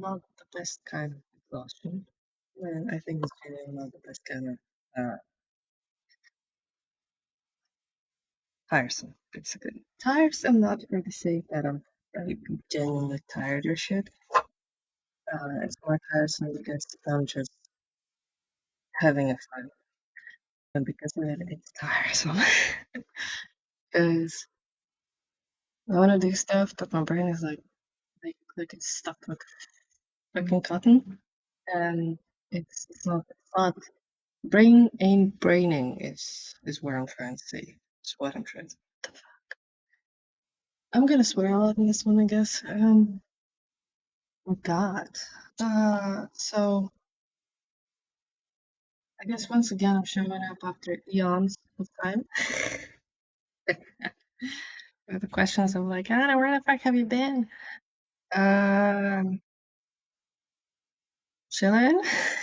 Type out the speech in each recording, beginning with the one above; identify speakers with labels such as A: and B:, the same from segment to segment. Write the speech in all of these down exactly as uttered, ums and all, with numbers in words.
A: not the best kind of exhaustion. And I think it's generally not the best kind of uh, tiresome, basically. Tiresome, not for the sake that I'm like, genuinely tired or shit. Uh, it's more tiresome because I'm just having a fun. And because of it, it's tiresome. Because I want to do stuff, but my brain is like, like, like it's stuck with fucking cotton. And it's, it's not, it's not, brain ain't braining is, is where I'm trying to say. It's what I'm trying to I'm gonna swear a lot in this one, I guess. Um, oh God. Uh, so I guess once again I'm showing up after eons of time. With the questions of like, Anna, where the fuck have you been? Um, chilling.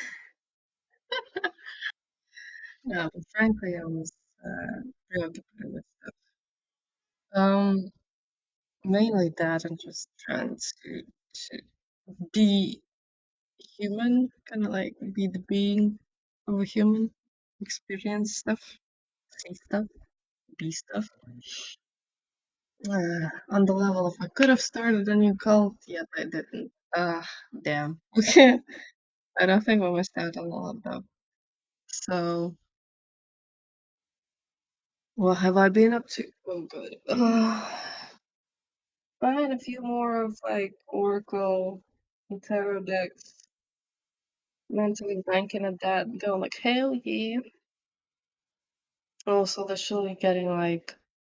A: No, but frankly, I was uh, preoccupied with stuff. Um, mainly that and just trying to to be human, kind of like be the being of a human, experience stuff, see stuff, be stuff. Uh, on the level, if I could have started a new cult, yet I didn't. Ah, damn. I don't think we missed out on a lot though. So, what have I been up to? Oh, good. Uh, buying a few more of like Oracle and Tarot decks, mentally banking at that, going like, hell yeah. Also, literally getting like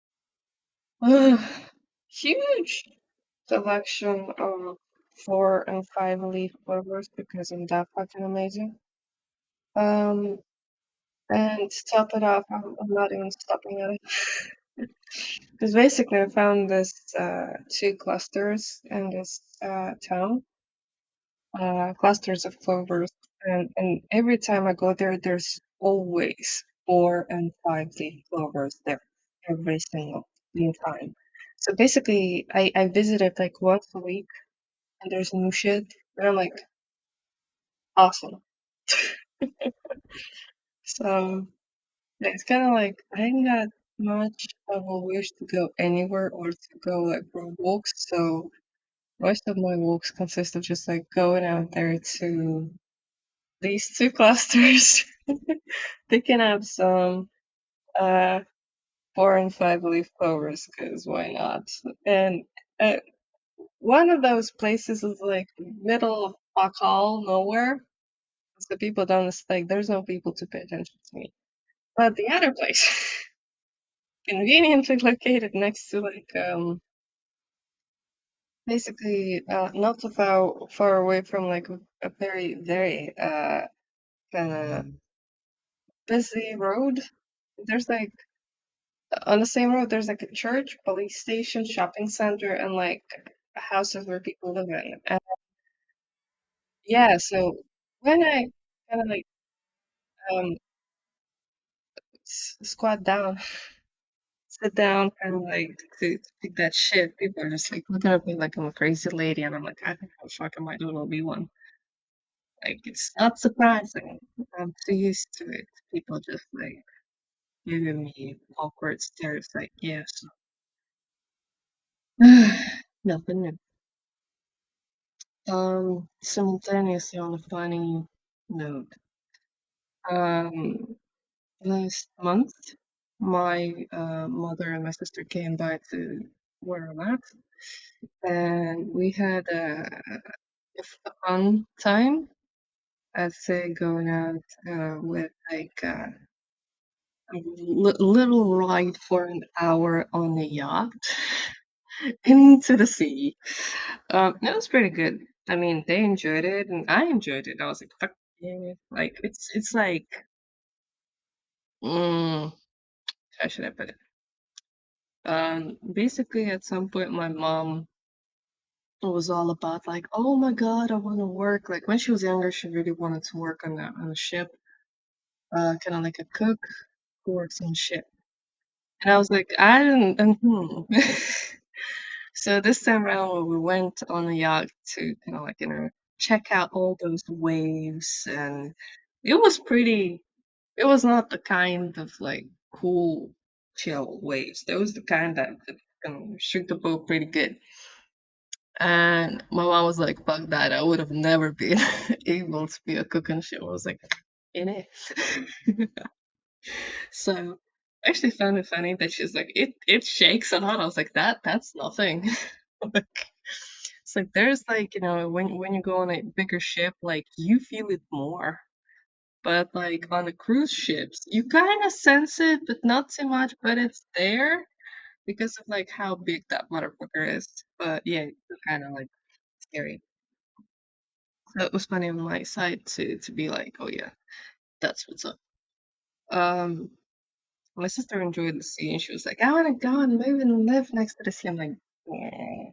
A: huge selection of four and five leaf clovers because I'm that fucking amazing. Um, and to top it off, I'm, I'm not even stopping at it. Because basically, I found this uh, two clusters in this uh, town, uh, clusters of clovers, and, and every time I go there, there's always four and five leaf clovers there, every single fucking time. So basically, I, I visited like once a week, and there's new shit, and I'm like, awesome. So yeah, it's kind of like I ain't got much of a wish to go anywhere or to go like for walks. So most of my walks consist of just like going out there to these two clusters, picking up some uh four and five leaf clovers, because why not? And uh, one of those places is like middle of fuck all nowhere, so people don't like. There's no people to pay attention to me. But the other place, conveniently located next to like um basically uh not so far far away from like a, a very very uh kind of busy road. There's like on the same road there's like a church, police station, shopping center, and like houses where people live in. And yeah, so when I kind of like um s- squat down, sit down, kind of like to take that shit, people are just like looking at me like I'm a crazy lady, and I'm like, I think I fucking might as well be one. Like it's not surprising. I'm too used to it. People just like giving me awkward stares like, yes. Nothing new. Um, simultaneously on a funny note, um, last month, my uh, mother and my sister came by to where I'm at, and we had a, a fun time. I'd say going out uh, with like uh, a li- little ride for an hour on a yacht into the sea. Um, it was pretty good. I mean, they enjoyed it, and I enjoyed it. I was like, "Fuck yeah!" Like it's it's like, mm, how should I put it? Um, basically, at some point, my mom was all about like, "Oh my God, I want to work." Like when she was younger, she really wanted to work on a on a ship, uh, kind of like a cook who works on ship. And I was like, I didn't. And, hmm. So this time around, when we went on a yacht to kind of like, you know. check out all those waves, and it was pretty. It was not the kind of like cool, chill waves. That was the kind that, that can shoot the boat pretty good. And my mom was like, "Fuck that! I would have never been able to be a cook on ship." I was like, "It is." So I actually found it funny that she's like, "It it shakes a lot." I was like, "That that's nothing." Like, it's like there's like you know when when you go on a bigger ship, like you feel it more. But like on the cruise ships, you kind of sense it, but not too much. But it's there because of like how big that motherfucker is. But yeah, it's kind of like scary. So it was funny on my side to to be like, oh yeah, that's what's up. Um, my sister enjoyed the sea, and she was like, I want to go and move and live next to the sea. I'm like, yeah.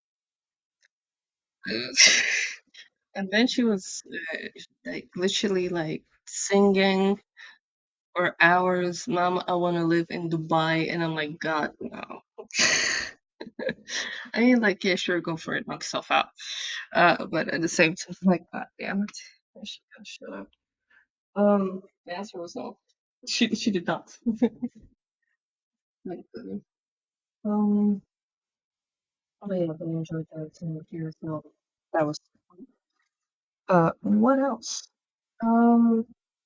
A: And then she was uh, like literally like singing for hours, Mom, I want to live in Dubai. And I'm like, God, no. I mean, like, yeah, sure, go for it, knock yourself out. Uh, but at the same time, like, God damn it. I should have shut up. Um, the answer was no. She she did not. Like, um, oh yeah, I enjoyed that too. Years ago. That was uh, what else? Um,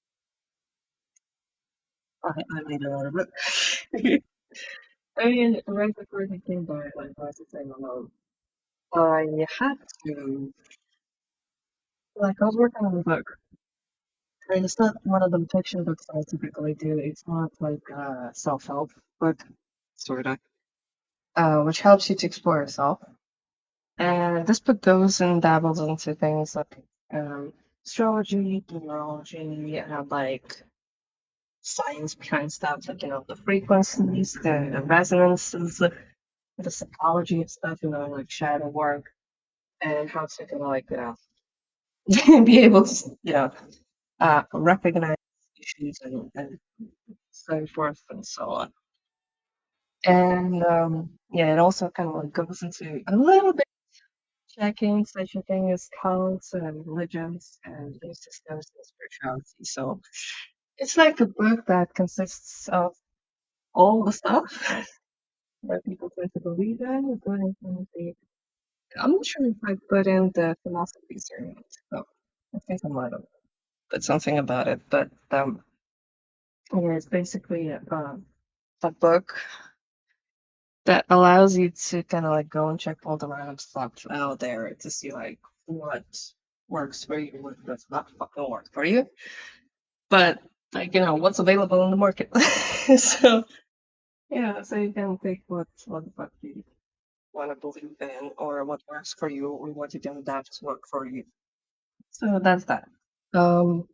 A: I, I made a lot of it. I mean, right before they came by, like, I was saying alone. I had to, like, I was working on a book, and it's not one of the fiction books I typically do. It's not like a self-help book, sort of, uh, which helps you to explore yourself. And this book goes and dabbles into things like um, astrology, numerology, and like science behind stuff, like, you know, the frequencies, the, the resonances, the psychology of stuff, you know, like shadow work, and how to kind of like, you know, be able to, you know, uh, recognize issues and, and so forth and so on. And um, yeah, it also kind of like goes into a little bit checking such a thing as cults and religions and belief systems and spirituality. So it's like a book that consists of all the stuff that people tend to believe in, including some of the. I'm not sure if I put in the philosophies or not. So I think I might have put something about it, but um, yeah, it's basically a, um, a book that allows you to kind of like go and check all the random stuff out there to see like what works for you, what does not fucking work for you. But like you know what's available in the market. So yeah, so you can pick what what what you want to believe in, or what works for you, or what you can adapt to work for you. So that's that. Um,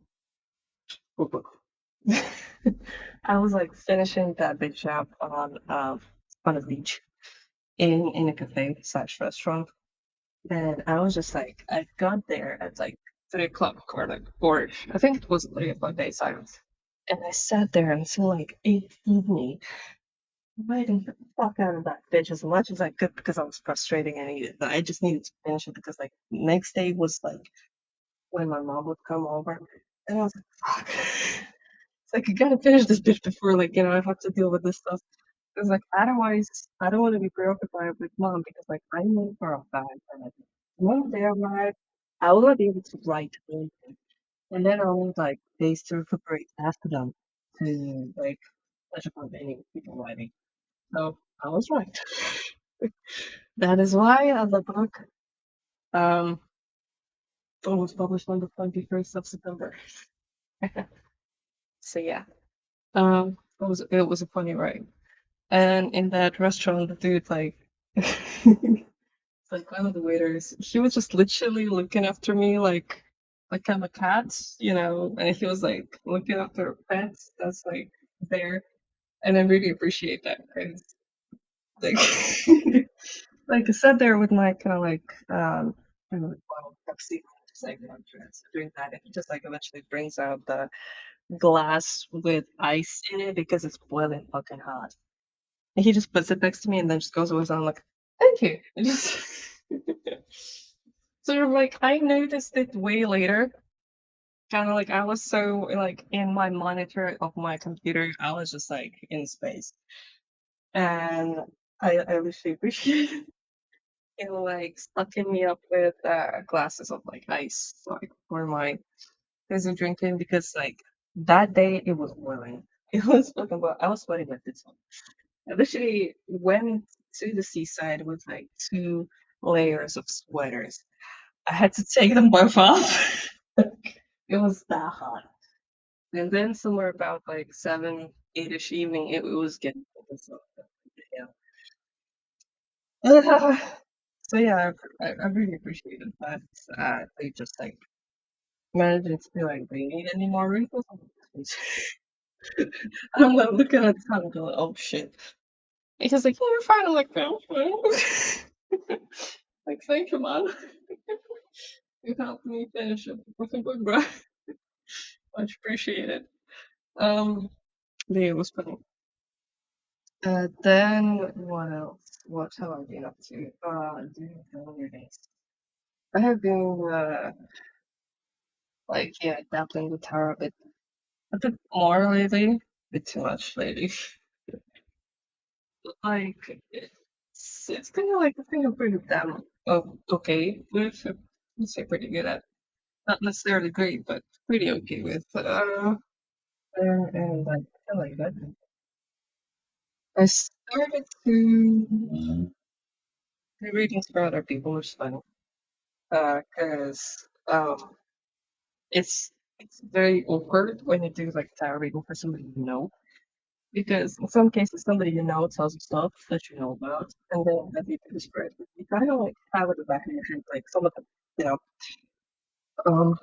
A: I was like finishing that bitch up on um on a beach in in a cafe slash restaurant. And I was just like, I got there at like three o'clock or like four. I think it was three o'clock daytime. And I sat there until like eight evening, waiting the fuck out of that bitch as much as I could because I was frustrating. I needed, I just needed to finish it because like next day was like when my mom would come over, and I was like, fuck. It's like I gotta finish this bitch before like you know I have to deal with this stuff. Because like otherwise, I don't want to be preoccupied with mom because like I know for a fact that when they arrive, I will not be able to write anything, and then I'll need like days to recuperate after them to like catch up on any people writing. So I was right. That is why uh, the book um was published on the twenty first of September. So yeah, um, it was it was a funny ride. And in that restaurant, the dude like. Like one of the waiters, he was just literally looking after me like like I'm a cat, you know, and he was like looking after pets that's like there, and I really appreciate that because like like I sat there with my kind of like um kind of like bottle of Pepsi, just like I'm doing that, and he just like eventually brings out the glass with ice in it because it's boiling fucking hot. And he just puts it next to me and then just goes with his own like, thank you. And just So like I noticed it way later. Kind of like I was so like in my monitor of my computer, I was just like in space, and I I really appreciate it. Like sucking me up with uh, glasses of like ice like for my fizzy drinking because like that day it was boiling. It was fucking well. I was sweating like this. I literally went to the seaside with like two layers of sweaters. I had to take them both off. It was that hot. And then somewhere about like seven, eight-ish evening, it, it was getting cold. So, yeah. So yeah, I, I really appreciated that. Uh, they just like managing to be like, do you need any more wrinkles? I'm like looking at the time and going, oh shit. And he's like, yeah, you're fine. I'm like, no, fine. Like, thank you, man. You helped me finish it with a book, bro. Much appreciated. Um, yeah, it was funny. Uh, then what else? What have I been up to? Uh, during the holidays. I have been uh, like yeah, dabbling with tarot a bit, a bit more lately, a bit too much lately. Like it's it's kind of like a thing I'm pretty damn oh, okay with. I'd say pretty good at. Not necessarily great, but pretty okay with. Uh, and, and like I like that. I started to do readings for other people, which is fun. Uh, cause um, it's it's very awkward when you do like tarot reading for somebody you know, because in some cases somebody you know tells you stuff that you know about, and then as you do the spread, you kind of like have it in the back of your head, like some of the you know um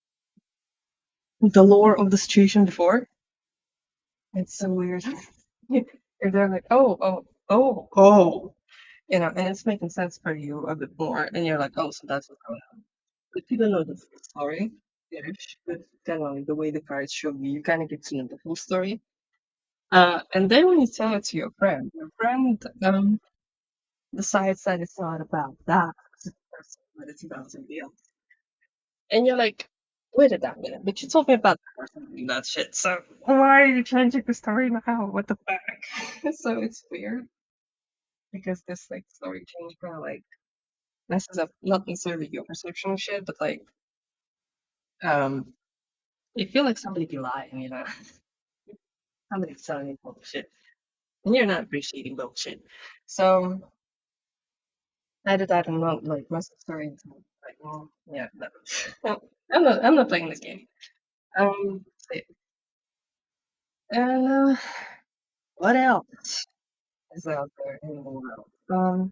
A: the lore of the situation before. It's so weird. If they're like, oh, oh, oh, oh, you know, and it's making sense for you a bit more, and you're like, oh, so that's what's going on. But people know the full story. Ish, but generally, the way the cards show you, you kind of get to know the full story. Uh, and then when you tell it to your friend, your friend um, decides that it's not about that person, but it's about somebody else. And you're like, wait a damn minute, but you told me about that person doing that shit, so why are you changing the story now? What the fuck? So it's weird because this like story change kind of like messes up not necessarily your perception of shit, but like um, you feel like somebody be lying, you know, somebody's telling you bullshit, and you're not appreciating bullshit. So I did that and not like mess the story into like, well, yeah, no. No, I'm not. I'm not playing this game. Um, so yeah. And uh, what else is out there in the world? Um,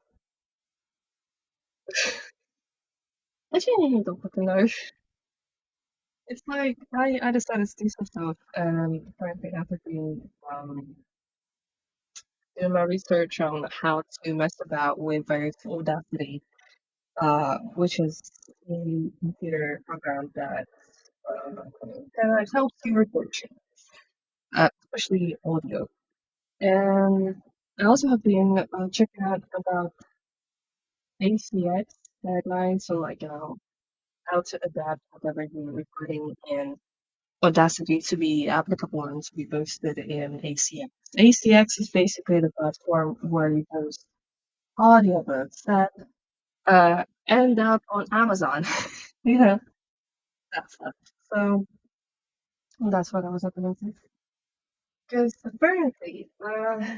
A: I genuinely even don't fucking know. It's like I I decided to do some stuff. Um, currently after being um doing my research on how to mess about with both Audacity, uh, which is a computer program that uh, kind of helps you record shit, uh, especially audio. And I also have been uh, checking out about A C X guidelines, so like you know how to adapt whatever you're recording in Audacity to be applicable and to be posted in A C X. A C X is basically the platform where you post audiobooks that uh, end up on Amazon. You know, that stuff. So that's what I was looking into. Because apparently, uh,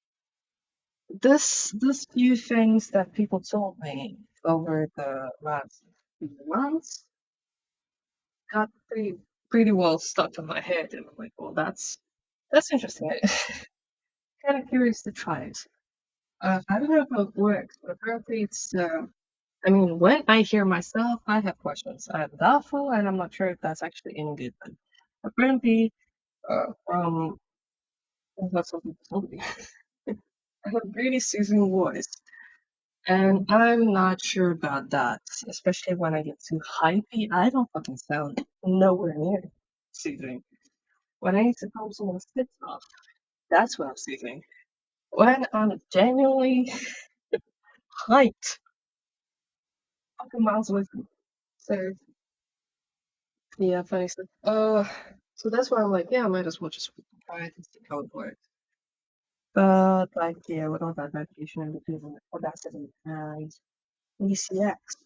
A: this this few things that people told me over the last few months got pretty pretty well stuck in my head, and I'm like, well, that's that's interesting. Kind of curious to try it. Uh, I don't know how it works, but apparently it's. Uh, I mean, when I hear myself, I have questions. I'm doubtful, and I'm not sure if that's actually any good. But apparently, uh, from what some people told me, I have really soothing voice, and I'm not sure about that. Especially when I get too hypey, I don't fucking sound nowhere near soothing. When I need to calm someone's tits off, that's when I'm soothing. When I'm genuinely hyped, fucking miles away from me. So yeah, funny stuff. Uh, so that's why I'm like, yeah, I might as well just try it and see how it works. But like, yeah, with all that navigation and between Audacity and E C X,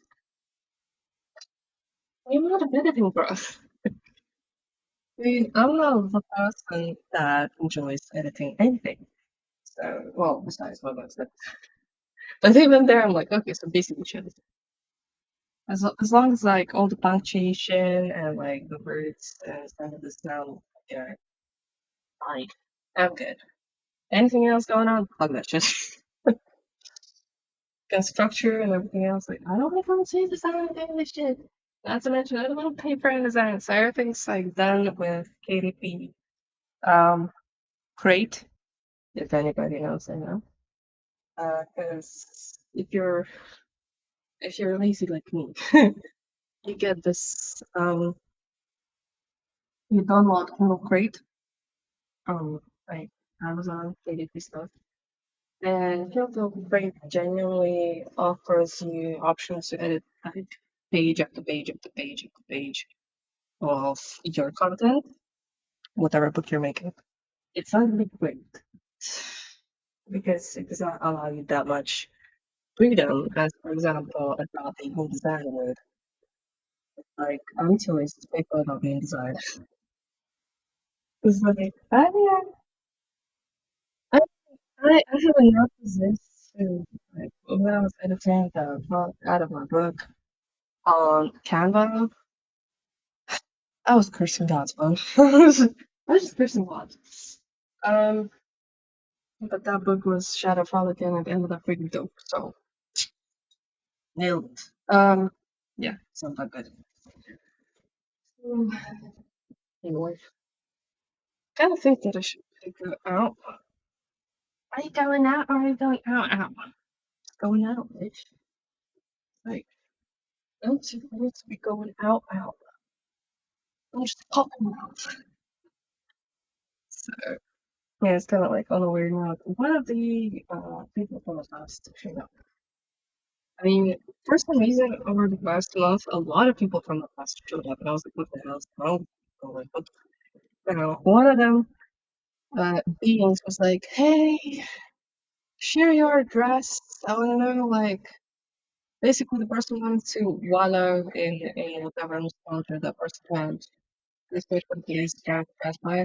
A: I'm not a editing bro. I mean, I'm not the person that enjoys editing anything. So, well, besides my but but even there, I'm like, okay, so basically, shit. As, lo- as long as like all the punctuation and like the words and stuff of the sound, yeah, fine, I'm good. Anything else going on? Fuck that shit. And structure and everything else, like I don't think I'm saying the sound of English shit. Not to mention, I don't pay for InDesign, so everything's like done with K D P. Um, Crate, if anybody knows, I know. Uh, because if you're if you're lazy like me, you get this um you download Kindle Crate from like Amazon K D P stuff. And Kindle Crate genuinely offers you options to edit like page after page after page after page of your content, whatever book you're making. It's not really great because it does not allow you that much freedom as, for example, a graphic design would. Like, I'm too lazy to pick up on being design. It's like, I, I, I, I have enough of this to, like, when I was editing the font out of my book on Canva, I was cursing gods, man. I was just cursing gods. Um, but that book was Shadow Frolic and it ended up pretty dope, so nailed it. Um, yeah, sounds like good. Um, anyway, kind of think that I should figure out. Are you going out or are you going out? Out. Going out, bitch. Like, I'm supposed to be going out, out. I'm just popping out. So, yeah, it's kind of like on a weird note. One of the uh, people from the past, you know, I mean, for some reason, over the past month, a lot of people from the past showed up, and I was like, what the hell is wrong? I'm like, what the hell? One of them, uh, beings was like, hey, share your address. I want to know, like, basically, the person wanted to wallow in a whatever nostalgia that person had. This person is Jack by.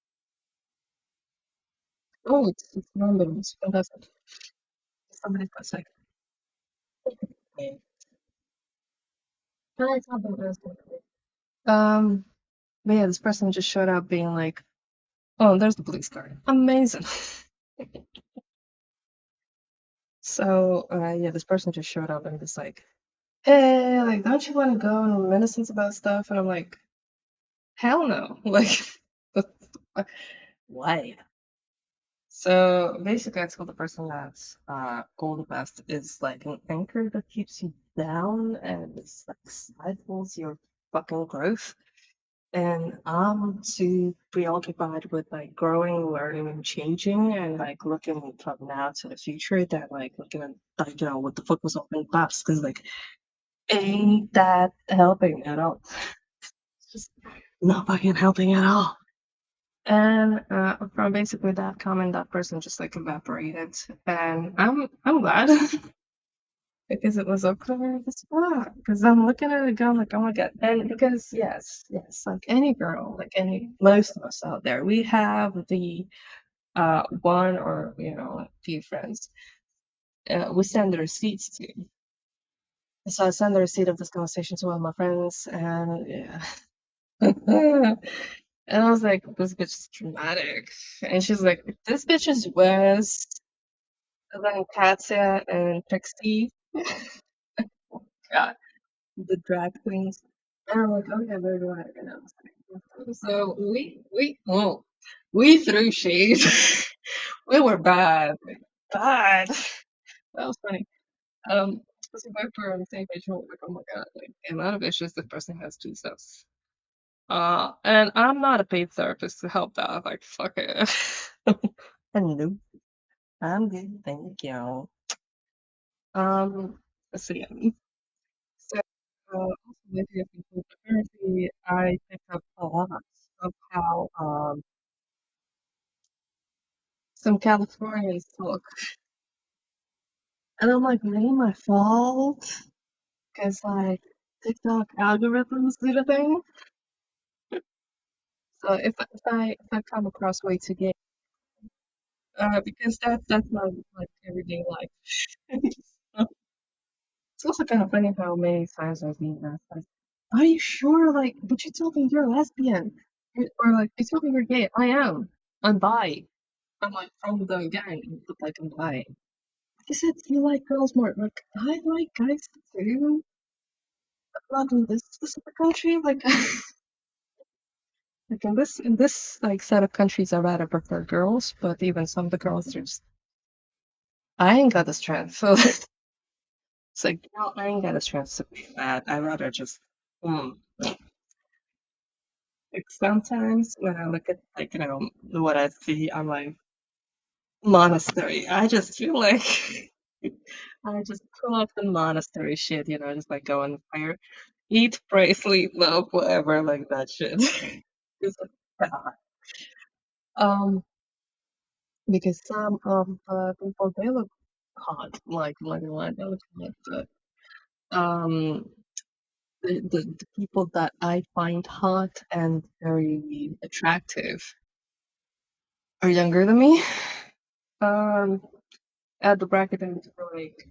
A: Oh, it's, it's random. It's fantastic. Somebody got like, okay. Can I tell them this? Um, but yeah, this person just showed up being like, oh, there's the police car. Amazing. So, uh, yeah, this person just showed up and was like, hey, like, don't you want to go and reminiscence about stuff? And I'm like, hell no. Like, why? So basically, I told the person that uh, Gold Best is like an anchor that keeps you down and it's like stifles your fucking growth. And I'm too preoccupied with like growing, learning, and changing, and like looking from now to the future that like looking at like you know what the fuck was up in the past because like ain't that helping at all? It's just not fucking helping at all. And uh, from basically that comment, that person just like evaporated, and I'm I'm glad because it was awkward as fuck. Because I'm looking at it going like, oh my god, and because yes, yes, like any girl, like any most of us out there, we have the uh one or you know a few friends. Uh, we send the receipts to. So I send the receipt of this conversation to one of my friends, and yeah. And I was like, this bitch is dramatic. And she's like, this bitch is worse than Katya and Trixie. God, the drag queens. And I'm like, okay, very dramatic. And I was like, so we, we, oh, we threw shade. We were bad. Bad. That was funny. Um, so both were on the same page. We were like, oh my god, like, the amount of issues this person has to discuss. Uh, and I'm not a paid therapist to help that. Like, fuck it. Hello, I'm good, thank you. Um, let's see. uh, also lately I've been told apparently I picked up a lot of how um some Californians talk, and I'm like, maybe my fault, because like TikTok algorithms do the thing. So if if I if I come across way too gay, uh, because that that's not like everyday life. It's also kind of funny how many times I've been asked, like, "Are you sure?" Like, but you told me you're a lesbian, You- or like, "You told me you're gay." I am. I'm bi. I'm like from the gang, but like I'm bi. You said you like girls more. Like I like guys too. Not in this specific country. Like, like in this in this like set of countries, I rather prefer girls. But even some of the girls are just, I ain't got the strength. So it's like, no, I ain't got the strength to be that. I rather just. Mm. Like sometimes when I look at like you know what I see, I'm like monastery. I just feel like I just pull up the monastery shit, you know, just like go on fire, eat, pray, sleep, love, whatever, like that shit. Just like, God. Um, because some of the people they look hot, like like what they look hot, but um, the, the the people that I find hot and very attractive are younger than me. Um, at the bracket I'm for like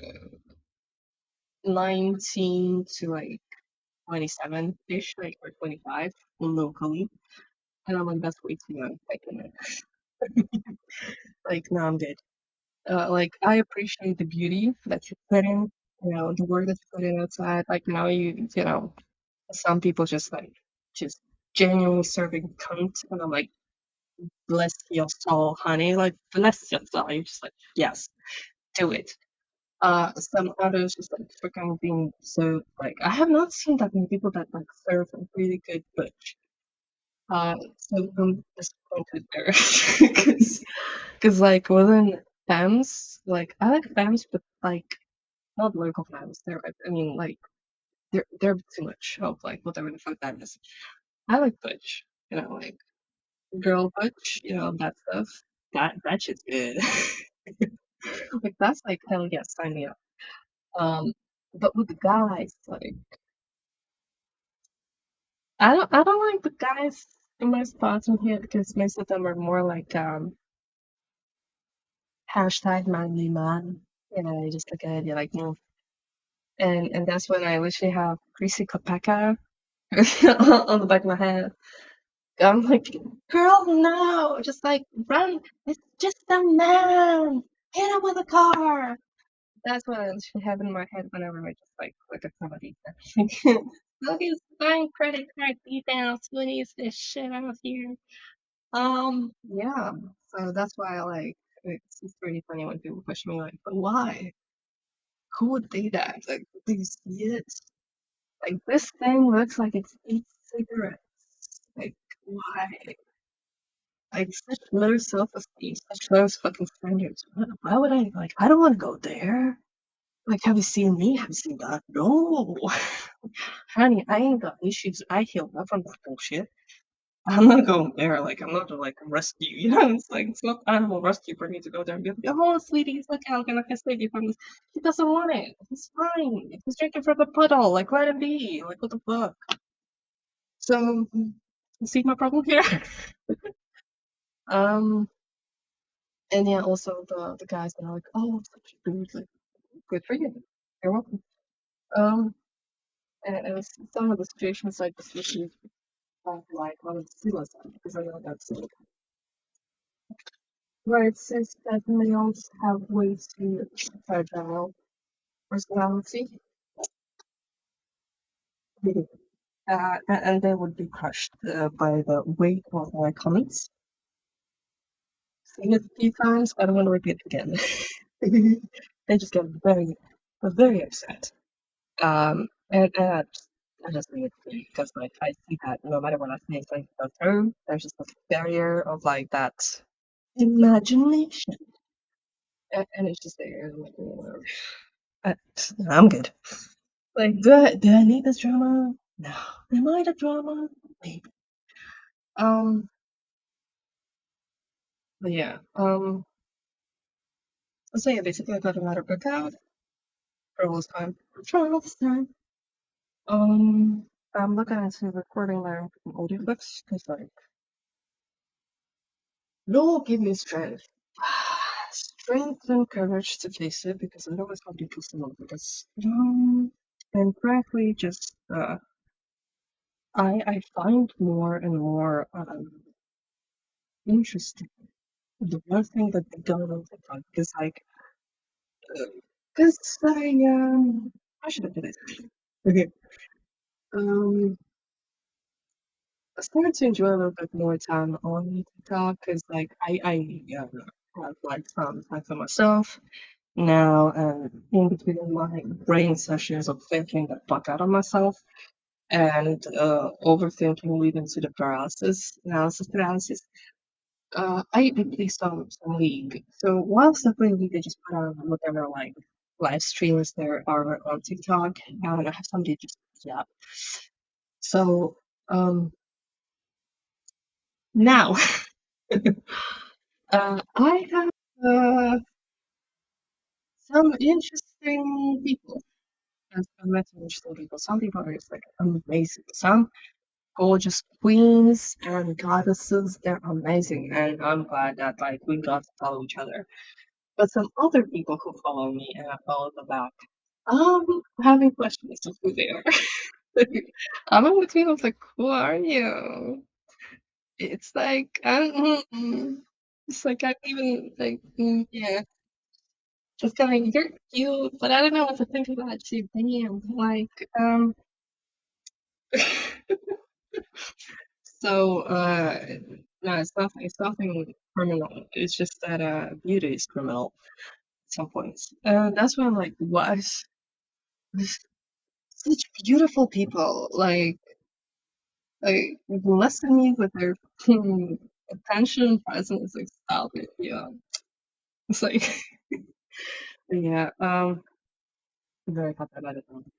A: nineteen to like twenty-seven-ish, like or twenty-five locally. And I'm like, that's way too young. Like, you know, like no, I'm good. Uh, like I appreciate the beauty that you put in, you know, the work that you put in outside. Like now you, you know, some people just like just genuinely serving cunt, and I'm like, bless your soul, honey. Like bless your soul. You're just like, yes, do it. Uh, some others just like freaking being so like I have not seen that many people that like serve a really good butch. Uh, so I'm disappointed there because because like within fams, like I like fams, but like not local fams. They're I mean like they're they're too much of like whatever the fuck that is. I like butch, you know, like girl butch, you know that stuff. That that shit's good. Like that's like hell yes, sign me up. Um, but with the guys, like I don't I don't like the guys in my spots in here because most of them are more like um hashtag manly man. You know, you just look at it, you're like, no. And and that's when I literally have Greasy Kopeka on the back of my head. I'm like, girl, no, just like run. It's just a man. Hit him with a car. That's what I literally have in my head whenever I just like look at somebody. Look, he's buying credit card details. Who needs this shit out here? Um, yeah. So that's why I like it's, it's really funny when people push me like, but why? Who would do that? Like, do you see it? Like this thing looks like it's eight cigarettes. Like, why? Like such low self-esteem, such low fucking standards. Why, why would I like? I don't want to go there. Like, have you seen me? Have you seen that? No, honey, I ain't got issues. I healed up from that bullshit. I'm not going there. Like, I'm not to like rescue. You know, it's like it's not animal rescue for me to go there and be like, "Oh, sweetie, look how I'm gonna save you from this." He doesn't want it. He's fine. He's drinking from a puddle. Like, let him be. Like, what the fuck? So, you see my problem here? um, and yeah, also the the guys that are like, "Oh, such a dude." Like, good for you. You're welcome. Um, and it was some of the situations like especially uh, like on the Steelers side because I know that's where it says that males have way too fragile personality, uh, and, and they would be crushed uh, by the weight of my comments. Seen it a few times, I don't want to repeat it again. They just get very, very upset. Um, and, and I just, I just leave it be because like I see that no matter what I say, it's like go through, there's just a barrier of like that imagination, and, and it's just there. I'm like, "Oh, uh, I'm good." Like, do I do I need this drama? No. Am I the drama? Maybe. Um, but yeah. Um, so yeah, basically I got a matter booked out for all this time. I'm trying all this time. Um, I'm looking into recording my own audiobooks because like, Lord give me strength. Strength and courage to face it because I know it's hard to do some of this. Um, and frankly, just uh, I I find more and more um interesting the one thing that they don't on TikTok because like because I um how should I put it? Okay, um I started to enjoy a little bit more time on TikTok because like I I um, have like some time for myself now and in between my brain sessions of thinking the fuck out of myself and uh, overthinking leading to the paralysis, analysis paralysis. Uh, I did play some some League. So whilst I play League, I just put on whatever like live streams there are on TikTok, and I have somebody just yeah. So um now uh, I have uh, some interesting people. I've met some interesting people. Some people are just like amazing. Some gorgeous queens and goddesses. They're amazing, and I'm glad that like we got to follow each other. But some other people who follow me and I follow them back, um, having questions of who they are. I'm in between. I was like, who are you? It's like I don't. mm, It's like I don't even like. mm, Yeah, just kind of you're cute, but I don't know what to think about you. Damn, like um. So, uh, no, it's nothing. It's nothing criminal. It's just that uh, beauty is criminal at some points. Uh, that's when I'm like, what? This- Such beautiful people, like, like bless me with their hmm, attention, presence, like, stop it. Yeah, it's like, yeah. Um, I'm very happy about it. Though.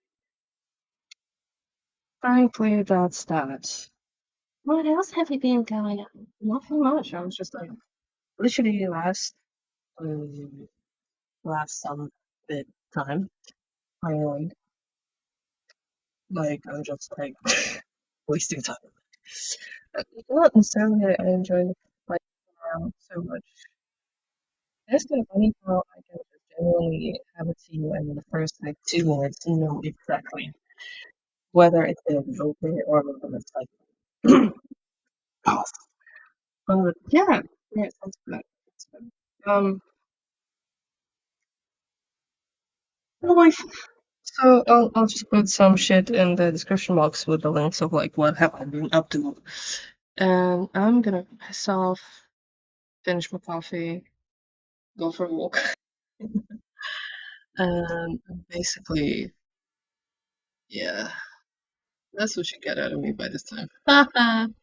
A: Frankly, that's that. What else have you been going on? Nothing much. I was just like, literally last, um, last some bit time. I like, like I'm just like wasting time. Uh, Not necessarily that I enjoy like around so much. It's kind of funny how I can just generally have a team and in the first like two minutes know exactly whether it's gonna be okay or whether it's like off. But yeah, yeah, it sounds good. It's good. Um, my wife. So I'll I'll just put some shit in the description box with the links of like what have I been up to. And I'm gonna piss off, finish my coffee, go for a walk, and basically, yeah, that's what you get out of me by this time.